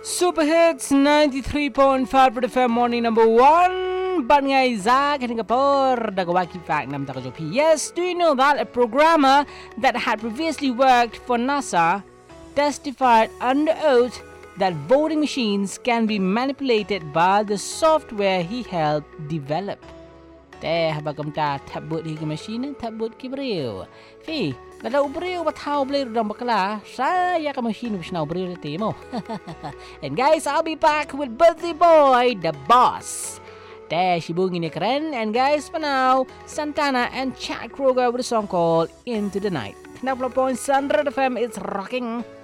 Super Hits 93.5 FM morning number 1 Ban ngay za Singapore Dagawaki fact nam takajopi. Yes, do you know that a programmer that had previously worked for NASA testified under oath that voting machines can be manipulated by the software he helped develop. Teh bagam ta tabut hi machine tabut kibril. Fi Kalau beriu batau beli rudang bakala, saya akan machine bisna beriu temo. And guys, I'll be back with Birthday Boy, the boss. Shibung ini keren. And guys, for now, Santana and Chad Kroger with a song called Into the Night. 90.7 FM, it's rocking.